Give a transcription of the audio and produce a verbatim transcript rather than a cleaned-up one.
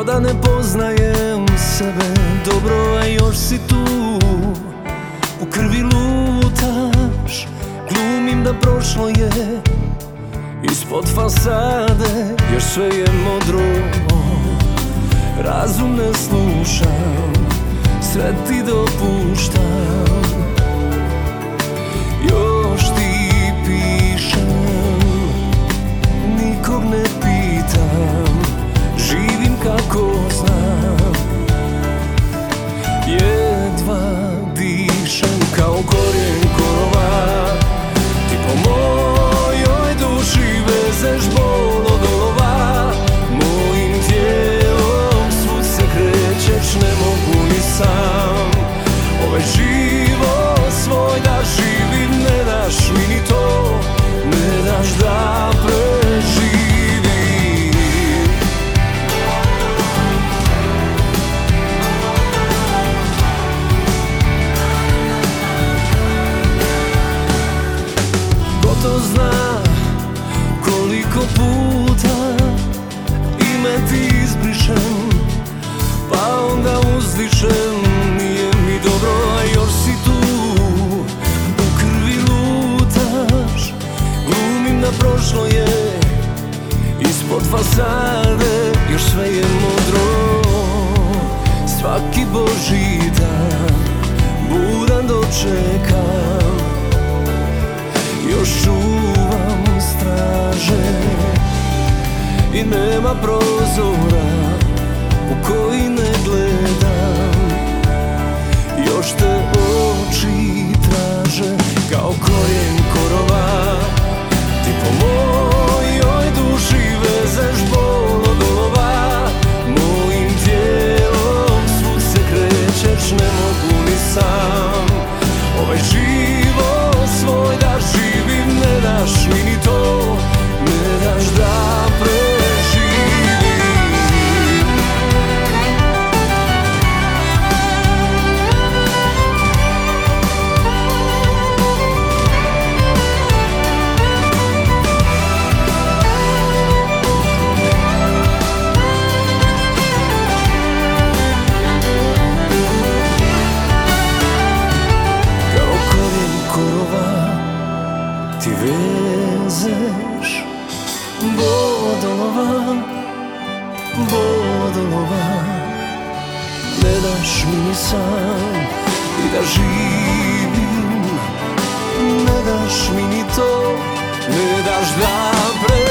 da ne poznajem sebe dobro, a još si tu. U krvi lutaš, glumim da prošlo je. Ispod fasade još sve je modro. Razum ne slušam, sve ti dopuštam. Još ti pišem, nikog ne pitam, živim kako znam. Jedva dišem kao korijen korova, ti po mojoj duši vezeš bol od olova. Mojim tijelom svud se krećeš, ne mogu ni sam. Ovaj život svoj da živim, ne daš mi ni to, ne daš da preživim. Ko to zna koliko puta ime ti izbrišem, pa onda uzdišem. Nije mi dobro, a još si tu. U krvi lutaš, glumim da prošlo je. Ispod fasade još sve je modro. Svaki božji dan budan dočekam. Još čuvam straže i nema prozora u koji ne gledam. Još te oči traže kao korijen korova. Ti po mojoj duši vezeš bol od olova. Mojim tijelom svud se krećeš, ne mogu ni sam. Ovaj život svoj da živim, ne daš mi ni to, ne daš da preživim. Ti vezeš bodolova, bodolova. Ne daš mi ni sam i da živim, ne daš mi ni to, ne daš da preživim.